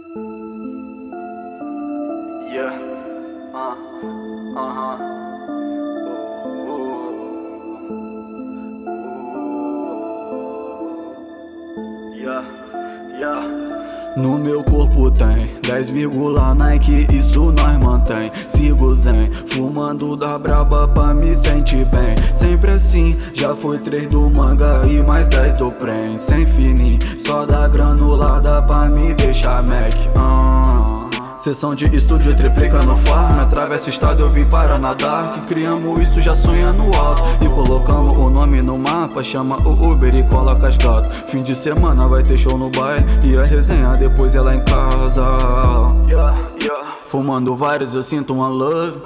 Yeah. Uh-huh. Yeah. No meu corpo tem 10, Nike, isso nós mantém. Sigo zen, fumando da braba pra me sentir bem. Sempre assim, já foi 3 do manga e mais 10 do prem. Sem fininho, só da granulada pra me deixar Mac. Sessão de estúdio triplica no farm. Atravessa o estado, eu vim para nadar. Que criamos isso já sonhando alto. E colocamos o nome no mapa. Chama o Uber e coloca as gatas. Fim de semana vai ter show no baile. E a resenha depois é lá em casa. Fumando vários eu sinto uma love.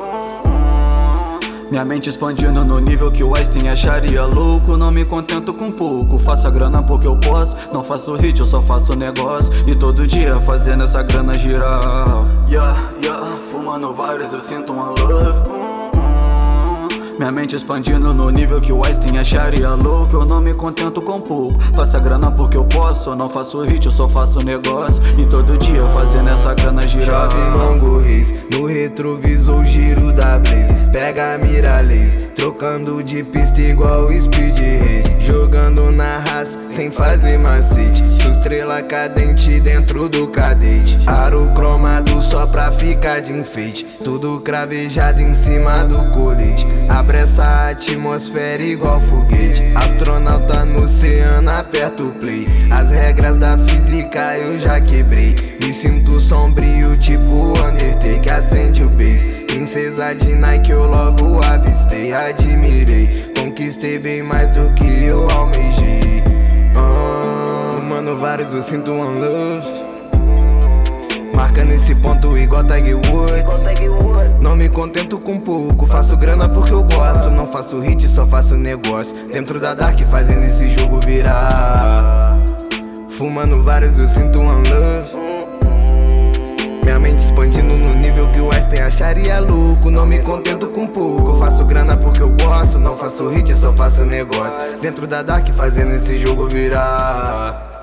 Minha mente expandindo no nível que o Einstein acharia louco. Não me contento com pouco, faço a grana porque eu posso. Não faço hit, eu só faço negócio. E todo dia fazendo essa grana girar. Fumando vários eu sinto uma love. Minha mente expandindo no nível que o Einstein acharia louco. Eu não me contento com pouco, faço a grana porque eu posso. Não faço hit, eu só faço negócio. E todo dia fazendo essa grana girar. Chove Mango Reis, no retrovisor o giro da Blaze. Pega a mira laser, trocando de pista igual Speed Race. Jogando na raça, sem fazer macete. Sua estrela cadente dentro do cadete. Aro cromado só pra ficar de enfeite. Tudo cravejado em cima do colete. Abre essa atmosfera igual foguete. Astronauta no oceano, aperta o play. As regras da física eu já quebrei. Me sinto sombrio tipo Undertaker, acende o bass. Princesa de Nike eu logo avistei. Admirei, conquistei bem mais do que eu almejei. Fumando vários eu sinto one love. Marcando esse ponto igual Tiger Woods. Não me contento com pouco, faço grana porque eu gosto. Não faço hit, só faço negócio. Dentro da Dark fazendo esse jogo virar. Fumando vários eu sinto one love. Minha mente expandindo no nível que o Einstein acharia louco. Não me contento com pouco, eu faço grana porque eu gosto. Não faço hit, só faço negócio. Dentro da Dark fazendo esse jogo virar.